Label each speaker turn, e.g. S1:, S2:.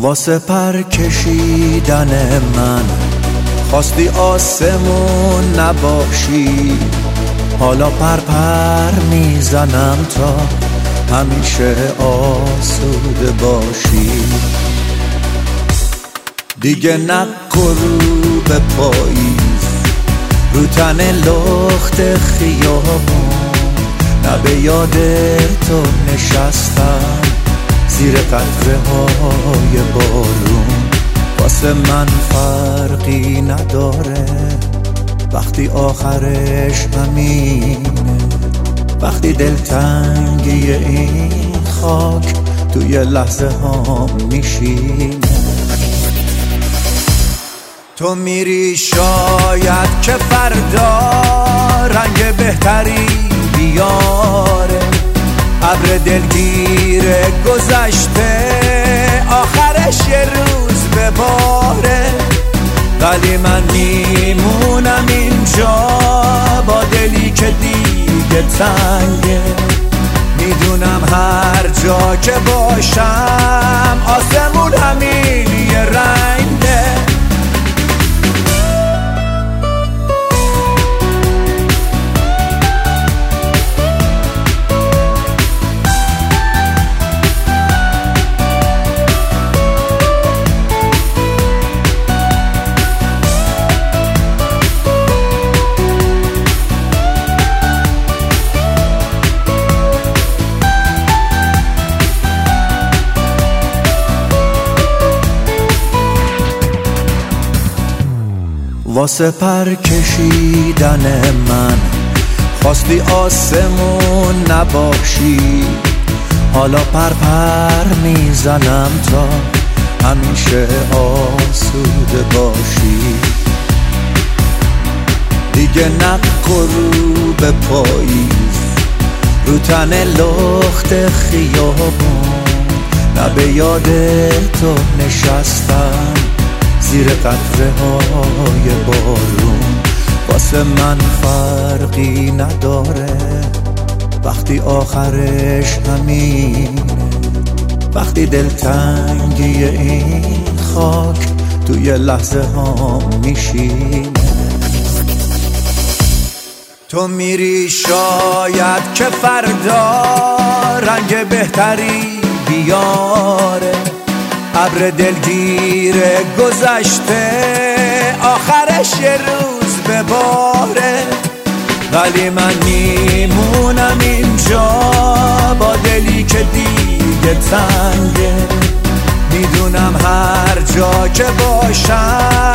S1: واسه پر کشیدن من خواستی آسمون نباشی، حالا پر میزنم تا همیشه آسوده باشی. دیگه نکرو به پاییز رو تن لخت خیابون، نه به یاد تو نشستم زیر قطره های بارون. واسه من فرقی نداره وقتی آخرش همینه، وقتی دلتنگی این خاک توی لحظه ها میشینه. تو میری شاید که فردا رنگ بهتری بیاره، ابر دلگیر گذشته آخرش یه روز بباره، ولی من میمونم اینجا با دلی که دیگه تنگه. میدونم هر جا که باشم آسمون همین یه رنگه. واسه پر کشیدن من خواستی آسمون نباشی، حالا پر میزنم تا همیشه آسوده باشی. دیگه نکرو به پاییز رو تن لخت خیابون، نه به یاد تو نشستم زیر قطره های بارون. واسه من فرقی نداره وقتی آخرش همینه، وقتی دلتنگی این خاک توی لحظه ها میشینه. تو میری شاید که فردا رنگ بهتری بیاره، ابر دلگیر گذشته آخرش یه روز بباره، ولی من میمونم اینجا با دلی که دیگه تنگه. میدونم هر جا که باشم